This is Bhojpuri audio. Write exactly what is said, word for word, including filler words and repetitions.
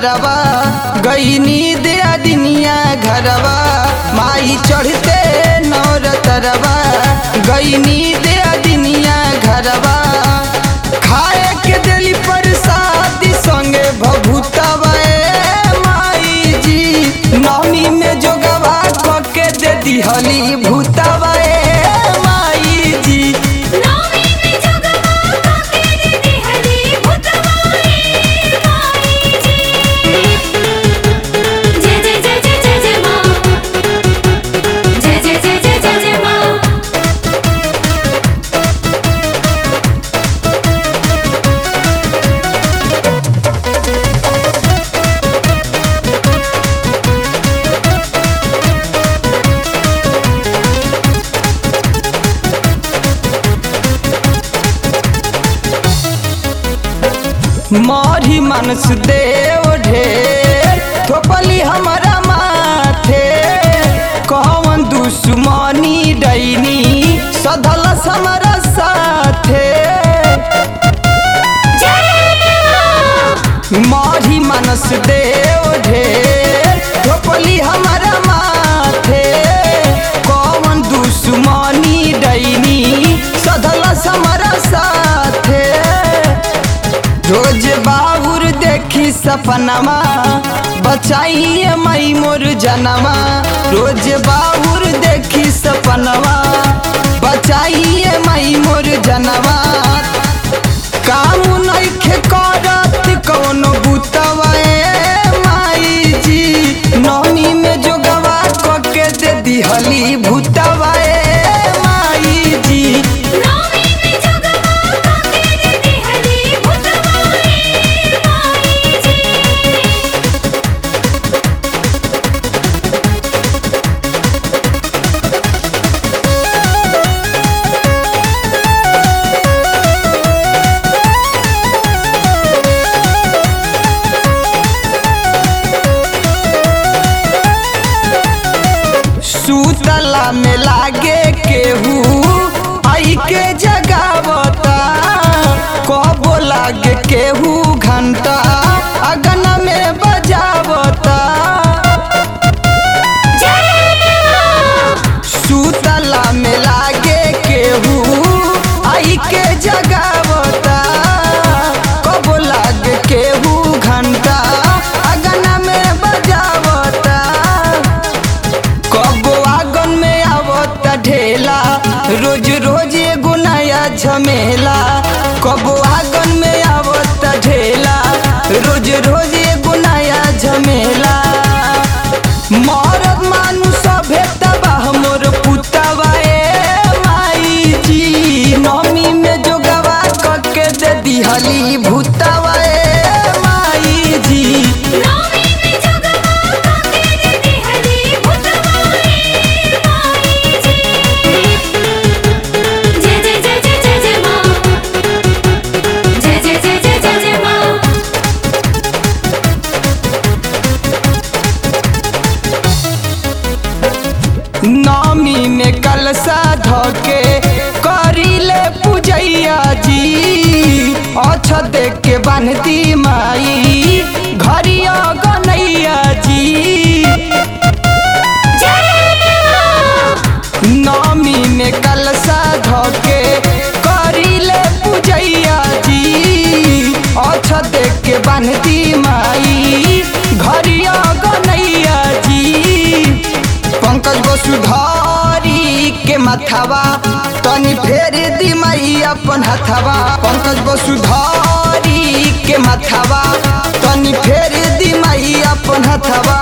तरवा गईनी दिया दिनिया घरवा माई चढ़ते नौर तरवा गईनी दिया दिनिया घरवा खाए के दिली प्रसादी संगे भभूतवा माई जी नौमी में जोगवा के दे दिहली भूतवा माई जी नौमी में जोगवा के दे दिहली भूतवा माई जी। जय जय जय जय जय जय माँ, जय जय जय जय जय जय माँ। मोरी मनस देव ढेर थोपली हमारा माथे कौन दुश्मनी डैनी सधल हमारा साथे मोरी मनस देव ढेर थोपली हमारा माथे कौन दुश्मनी डैनी सधल हमारा साथे रोज बाबुर देखी सपनमा बचाइए मई मोर जनमा रोज बाबुर देखी सपनमा बचाइए मई मोर जनवा काम नइखे करत कौनो बुतवा माई जी नौमी में जोगवा के दे दिहली भूतवा माई जी नौमी में जोगवा के दे दिहली भूतवा माई जी। सुतला में लागे केहू आई के जगावता कबो लागे केहू घंटा अगन में बजावता सुतला में लागे केहू आई के जगावता कबो लागे केहू घंटा अगन में बजावता कबो आंगन में आवत ढेला रोज रोज एगो नया झमेला कबो आंगन में आवत ढेला रोज रोज एगो नया झमेला मरद मानु सभे तबाह मोर पुतवा माई जी नौमी में जोगवा के दे दिहली भूतवा माई जी नौमी में जोगवा के दे दिहली भूतवा माई जी। जय जय जय जय जय जय माँ, जय जय जय जय जय जय माँ। नौमी में कलसा धके करीले पूजैया जी अच्छा देख के बांधती माई घरिया गनैया जी नौमी में कलसा धके करीले पूजैया जी अच्छा देख के बांधती माई घरिया गनैया जी पंकज वसुधारी के मथवा तनी फेर दी माई अपन हथवा पंकज वसुधारी के मथवा तनी फेर दी माई अपन हथवा